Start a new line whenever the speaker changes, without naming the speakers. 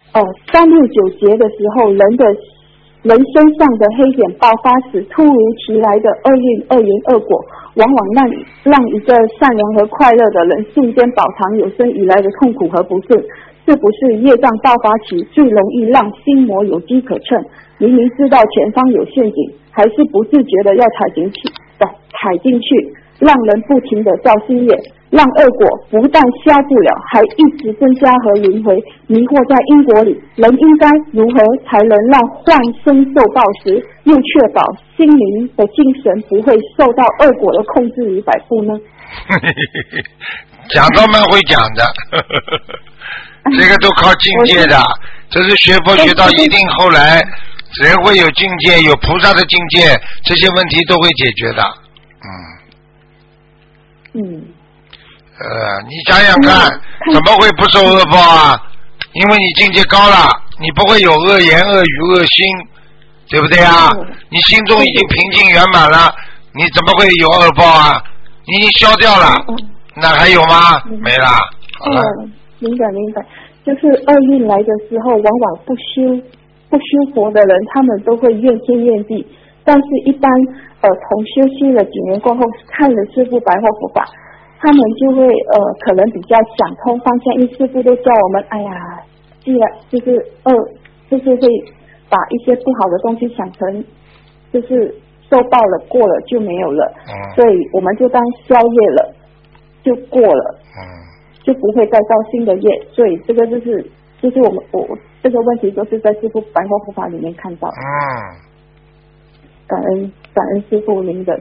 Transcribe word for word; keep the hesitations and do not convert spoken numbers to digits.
呃三六九节的时候，人的人身上的黑点爆发时，突如其来的厄运、厄云、厄果，往往让让一个善良和快乐的人瞬间饱尝有生以来的痛苦和不顺。是不是业障爆发期最容易让心魔有机可乘？明明知道前方有陷阱，还是不自觉的要踩进去，踩进去，让人不停的造新业，让恶果不但消不了，还一直增加和轮回，迷惑在因果里。人应该如何才能让幻生受报时，又确保心灵的精神不会受到恶果的控制与摆布呢？
讲都蛮会讲的。这个都靠境界的，这是学佛学到一定后来，人会有境界，有菩萨的境界，这些问题都会解决的。嗯。
嗯。
呃，你想想看，怎么会不受恶报啊？因为你境界高了，你不会有恶言恶语恶心，对不对啊？你心中已经平静圆满了，你怎么会有恶报啊？你已经消掉了，那还有吗？没了。好了。
明白明白，就是厄运来的时候，往往不修不修佛的人，他们都会怨天怨地。但是，一般呃从修息了几年过后，看了师父白话佛法，他们就会呃可能比较想通方向，因为师父都教我们，哎呀，既然就是恶，就是会把一些不好的东西想成就是受报了过了就没有了，嗯、所以我们就当消业了，就过了。嗯。就不会再造新的业，所以这个就是就是我们我这个问题都是在师父白话佛法里面看到的。嗯，感恩感恩师父您的